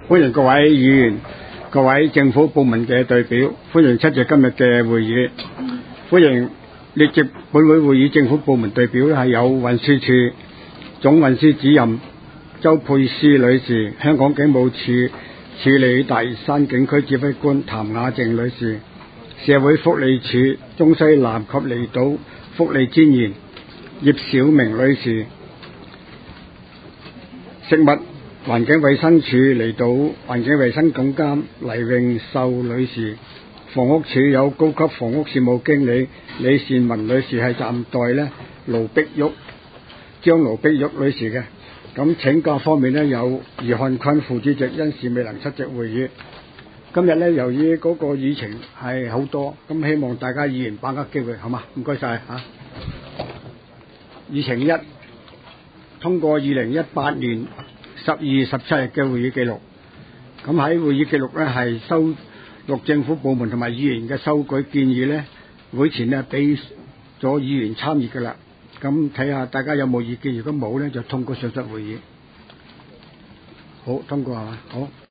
歡迎各位議員、各位政府部門嘅代表，歡迎出席今日嘅會議。歡迎列席本會會議政府部門代表係有運輸署總運輸主任周佩斯女士、香港警務處處理大嶼山警區指揮官譚雅靜女士、社會福利署中西南及離島福利專員葉小明女士、食物環境衛生署離島環境衛生總監黎穎秀女士，房屋署有高級房屋事務經理李善文女士係暫代呢張盧碧玉女士嘅。咁請假方面呢，有余漢坤副主席因事未能出席會議。今日呢，由於嗰個議程係好多，咁希望大家議員把握機會，好嘛？唔該晒嚇。議程一，通過2018年12月17日嘅會議記錄。咁喺會議記錄呢，係收錄政府部門同埋議員嘅修改建議呢，會前呢俾咗議員參與㗎啦。咁睇下大家有冇意見，如果冇呢，就通過上述會議。好，通過係嘛？好。